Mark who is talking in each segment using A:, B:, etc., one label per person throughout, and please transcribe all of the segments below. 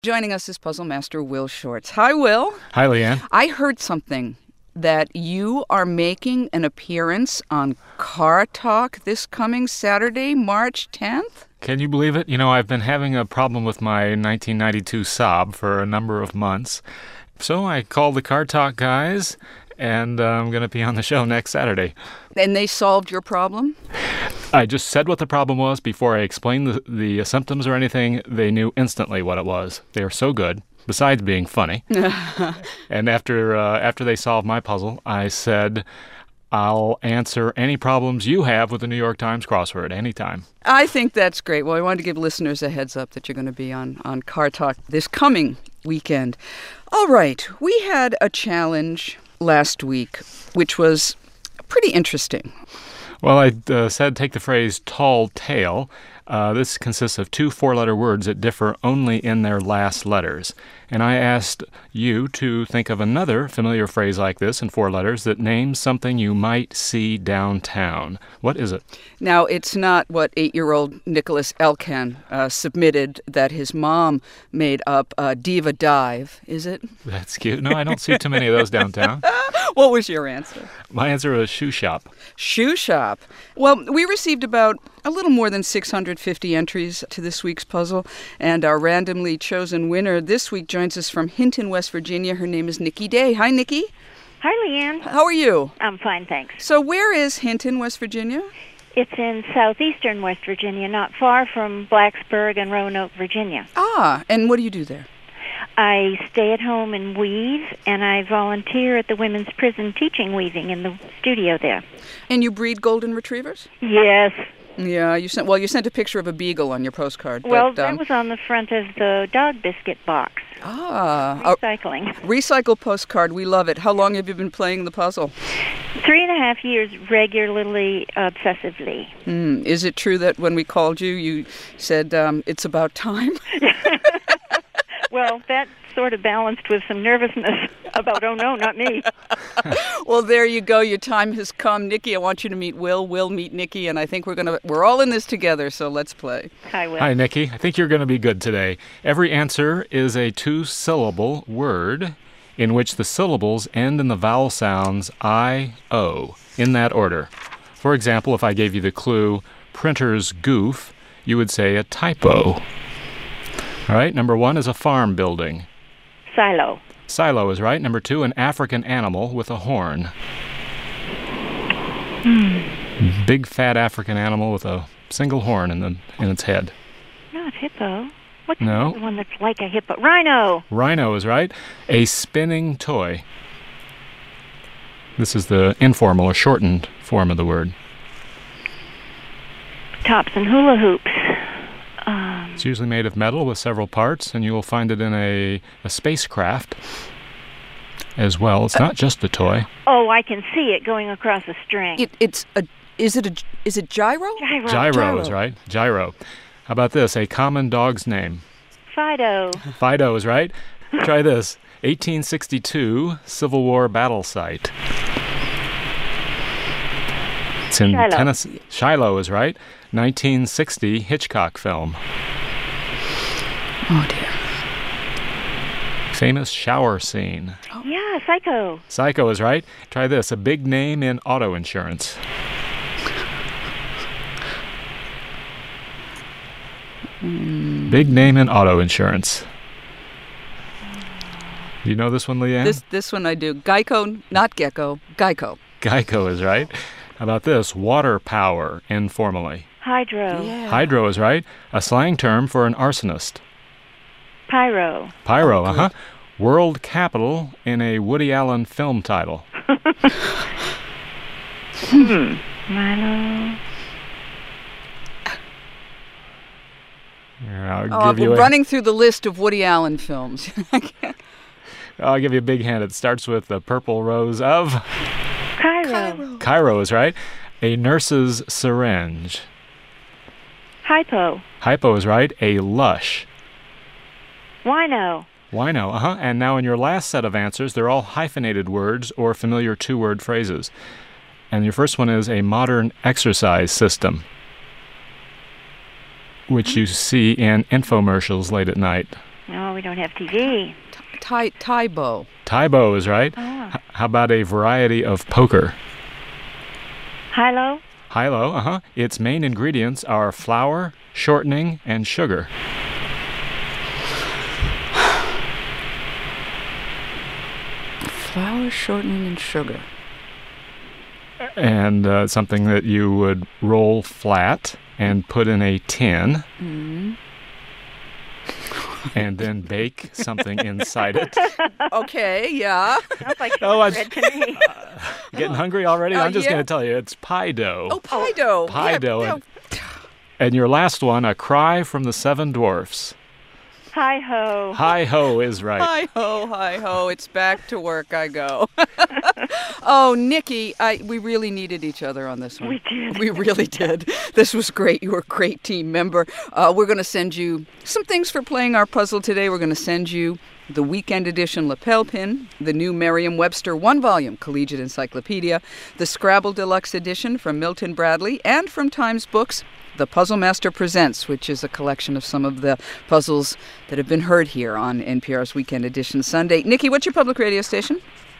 A: Joining us is Puzzle Master Will Shortz. Hi, Will.
B: Hi, Leanne.
A: I heard something that you are making an appearance on Car Talk this coming Saturday, March 10th?
B: Can you believe it? You know, I've been having a problem with my 1992 Saab for a number of months. So I called the Car Talk guys, and I'm going to be on the show next Saturday.
A: And they solved your problem?
B: I just said what the problem was before I explained the symptoms or anything. They knew instantly what it was. They are so good, besides being funny. And after they solved my puzzle, I said, I'll answer any problems you have with the New York Times crossword anytime.
A: I think that's great. Well, I wanted to give listeners a heads up that you're going to be on Car Talk this coming weekend. All right. We had a challenge last week, which was pretty interesting.
B: Well, I said take the phrase tall tale. This consists of two four-letter words that differ only in their last letters. And I asked you to think of another familiar phrase like this in four letters that names something you might see downtown. What is it?
A: Now, it's not what 8-year-old Nicholas Elkan submitted that his mom made up Diva Dive, is it?
B: That's cute. No, I don't see too many of those downtown.
A: What was your answer?
B: My answer was shoe shop.
A: Shoe shop. Well, we received about a little more than 650 entries to this week's puzzle, and our randomly chosen winner this week joins us from Hinton, West Virginia. Her name is Nikki Day. Hi, Nikki.
C: Hi, Leanne.
A: How are you?
C: I'm fine, thanks.
A: So where is Hinton, West Virginia?
C: It's in southeastern West Virginia, not far from Blacksburg and Roanoke, Virginia.
A: Ah, and what do you do there?
C: I stay at home and weave, and I volunteer at the women's prison teaching weaving in the studio there.
A: And you breed golden retrievers?
C: Yes.
A: Yeah, you sent a picture of a beagle on your postcard.
C: Well, that was on the front of the dog biscuit box.
A: Ah.
C: Recycling.
A: Recycle postcard. We love it. How long have you been playing the puzzle?
C: 3.5 years regularly, obsessively.
A: Is it true that when we called you, you said it's about time?
C: Well, that sort of balanced with some nervousness about, oh no, not me.
A: Well, there you go. Your time has come. Nikki, I want you to meet Will. Will, meet Nikki, and I think we're all in this together, so let's play.
C: Hi, Will.
B: Hi, Nikki. I think you're going to be good today. Every answer is a two-syllable word in which the syllables end in the vowel sounds I, O, in that order. For example, if I gave you the clue, printer's goof, you would say a typo. All right, number one is a farm building.
C: Silo.
B: Silo is right. Number two, an African animal with a horn. Big, fat African animal with a single horn in its head.
C: Not hippo. What's
B: No.
C: the one that's like a hippo? Rhino.
B: Rhino is right. A spinning toy. This is the informal or shortened form of the word.
C: Tops and hula hoops.
B: It's usually made of metal with several parts, and you will find it in a spacecraft as well. It's not just a toy.
C: Oh, I can see it going across a string.
A: Is it gyro?
B: Gyro is right. Gyro. How about this? A common dog's name.
C: Fido.
B: Fido is right. Try this. 1862 Civil War battle site. It's in
C: Shiloh.
B: Tennessee. Shiloh is right. 1960 Hitchcock film.
A: Oh, dear.
B: Famous shower scene.
C: Yeah, Psycho.
B: Psycho is right. Try this. A big name in auto insurance. Big name in auto insurance. Do you know this one, Leanne?
A: This one I do. Geico, not gecko. Geico.
B: Geico is right. How about this? Water power, informally.
C: Hydro.
A: Yeah.
B: Hydro is right. A slang term for an arsonist.
C: Pyro.
B: Pyro, World capital in a Woody Allen film title.
C: Milo.
B: I'll
A: running through the list of Woody Allen films.
B: I'll give you a big hint. It starts with the purple rose of...
C: Cairo.
B: Cairo is right. A nurse's syringe.
C: Hypo.
B: Hypo is right. A lush.
C: Wino.
B: Wino, And now in your last set of answers, they're all hyphenated words or familiar two-word phrases. And your first one is a modern exercise system, which you see in infomercials late at night.
C: No, we don't have TV.
A: Tybo.
B: Tybo is right.
C: Oh.
B: How about a variety of poker?
C: Hilo?
B: Hilo, Its main ingredients are flour, shortening, and sugar.
A: Flour, shortening, and sugar.
B: And something that you would roll flat and put in a tin.
A: Mm.
B: And then bake something inside it.
A: Okay, yeah.
C: Sounds like
B: Oh,
C: shortbread to me.
B: Getting hungry already? I'm just
A: yeah.
B: going to tell you, it's pie dough.
A: Oh, pie dough.
B: Pie
A: Yeah,
B: dough.
A: yeah.
B: And your last one, a cry from the seven dwarfs.
C: Hi-ho.
B: Hi-ho is right.
A: Hi ho, it's back to work I go. Oh, Nikki, we really needed each other on this one.
C: We did.
A: We really did. This was great. You were a great team member. We're going to send you some things for playing our puzzle today. We're going to send you the weekend edition lapel pin, the new Merriam-Webster one-volume collegiate encyclopedia, the Scrabble Deluxe edition from Milton Bradley, and from Times Books, The Puzzle Master Presents, which is a collection of some of the puzzles that have been heard here on NPR's Weekend Edition Sunday. Nikki, what's your public radio station?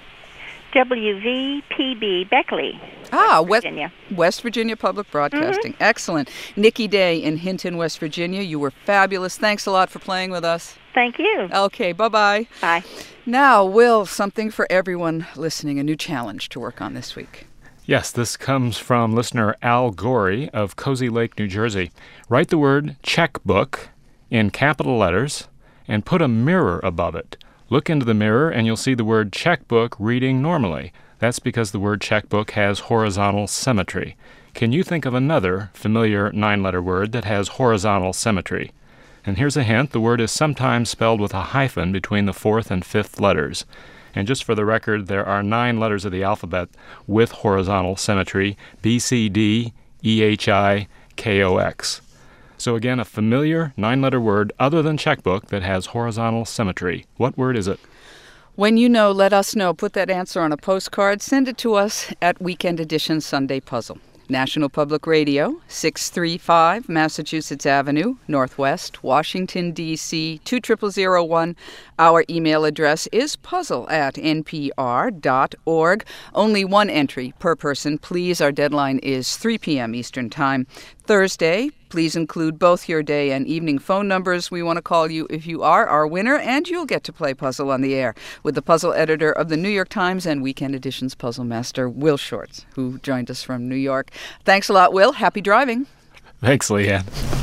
C: WVPB Beckley.
A: Virginia. West Virginia Public Broadcasting. Mm-hmm. Excellent. Nikki Day in Hinton, West Virginia. You were fabulous. Thanks a lot for playing with us.
C: Thank you.
A: Okay, bye-bye.
C: Bye.
A: Now, Will, something for everyone listening, a new challenge to work on this week.
B: Yes, this comes from listener Al Gorey of Cozy Lake, New Jersey. Write the word checkbook in capital letters and put a mirror above it. Look into the mirror and you'll see the word checkbook reading normally. That's because the word checkbook has horizontal symmetry. Can you think of another familiar 9-letter word that has horizontal symmetry? And here's a hint. The word is sometimes spelled with a hyphen between the 4th and 5th letters. And just for the record, there are 9 letters of the alphabet with horizontal symmetry: B, C, D, E, H, I, K, O, X. So again, a familiar 9-letter word other than checkbook that has horizontal symmetry. What word is it?
A: When you know, let us know. Put that answer on a postcard. Send it to us at Weekend Edition Sunday Puzzle. National Public Radio, 635 Massachusetts Avenue, Northwest, Washington, D.C., 20001. Our email address is puzzle@npr.org. Only one entry per person, please. Our deadline is 3 p.m. Eastern Time. Thursday, please include both your day and evening phone numbers. We want to call you if you are our winner, and you'll get to play Puzzle on the air with the puzzle editor of the New York Times and Weekend Edition's puzzle master, Will Shortz, who joined us from New York. Thanks a lot, Will. Happy driving.
B: Thanks, Leanne.